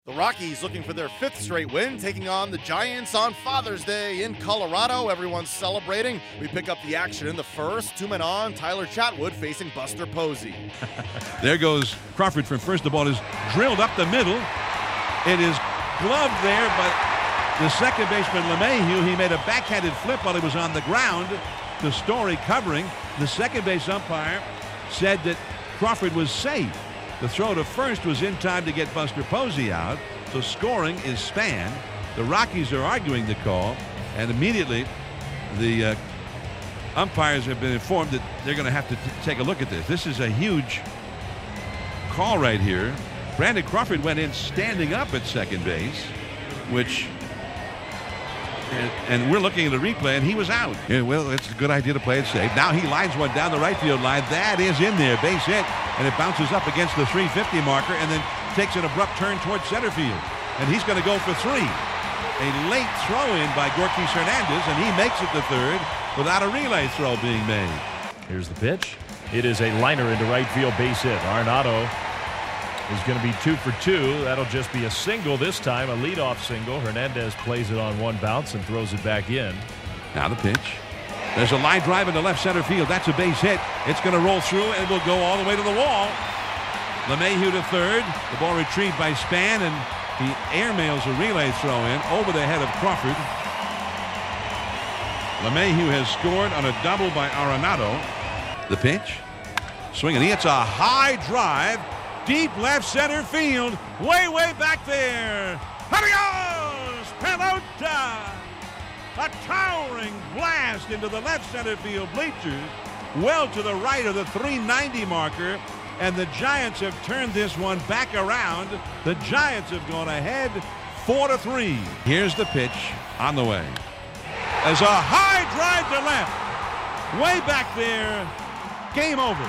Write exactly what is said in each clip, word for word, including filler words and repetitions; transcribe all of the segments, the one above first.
The Rockies looking for their fifth straight win, taking on the Giants on Father's Day in Colorado. Everyone's celebrating. We pick up the action in the first. Two men on, Tyler Chatwood facing Buster Posey. There goes Crawford from first. The ball is drilled up the middle. It is gloved there, but the second baseman LeMahieu, he made a backhanded flip while he was on the ground. The Story covering. The second base umpire said that Crawford was safe. The throw to first was in time to get Buster Posey out. So scoring is Span. The Rockies are arguing the call, and immediately the uh, umpires have been informed that they're going to have to t take a look at this. This is a huge call right here. Brandon Crawford went in standing up at second base, which and, and we're looking at the replay, and he was out. Yeah, well, it's a good idea to play it safe. Now he lines one down the right field line. That is in there, base hit, and it bounces up against the three fifty marker and then takes an abrupt turn towards center field. And he's going to go for three. A late throw in by Gorkys Hernandez, and he makes it to third without a relay throw being made. Here's the pitch. It is a liner into right field, base hit. Arenado is going to be two for two. That'll just be a single this time, a leadoff single. Hernandez plays it on one bounce and throws it back in. Now the pitch. There's a line drive into left center field. That's a base hit. It's going to roll through and will go all the way to the wall. LeMahieu to third. The ball retrieved by Span, and he airmails a relay throw in over the head of Crawford. LeMahieu has scored on a double by Arenado. The pitch. Swinging. He hits a high drive. Deep left center field. Way, way back there. Adios! Pelota! A towering blast into the left center field bleachers. Well to the right of the three ninety marker. And the Giants have turned this one back around. The Giants have gone ahead four to three. Here's the pitch on the way. There's a high drive to left. Way back there. Game over.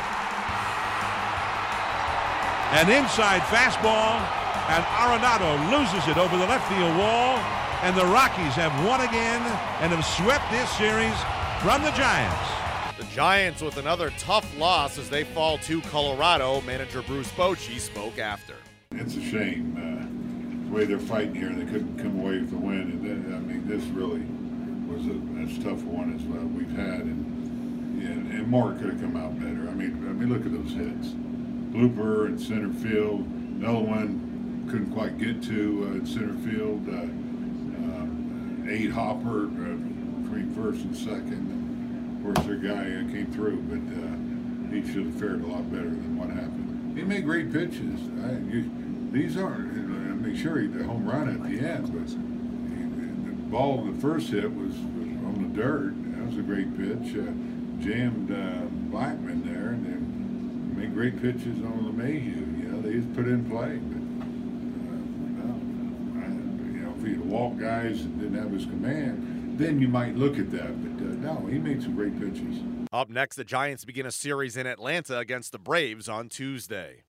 An inside fastball, and Arenado loses it over the left field wall, and the Rockies have won again and have swept this series from the Giants. The Giants with another tough loss as they fall to Colorado. Manager Bruce Bochy spoke after. It's a shame uh, the way they're fighting here. They couldn't come away with the win, and then, I mean, this really was a as tough one as uh, we've had, and, and and Mark could have come out better. I mean, I mean, look at those hits. Blooper in center field. Another one couldn't quite get to uh, in center field. Uh, uh, Eight hopper uh, between first and second. And of course, their guy uh, came through, but uh, he should have fared a lot better than what happened. He made great pitches. I, you, these aren't. I mean, sure, he had a home run at the end, but he, the ball in the first hit was, was on the dirt. That was a great pitch. Uh, jammed uh, Blackman there, and then made great pitches on LeMahieu. You know, they just put in play. But, uh, well, I, you know, if he'd walked guys and didn't have his command, then you might look at that. But uh, no, he made some great pitches. Up next, the Giants begin a series in Atlanta against the Braves on Tuesday.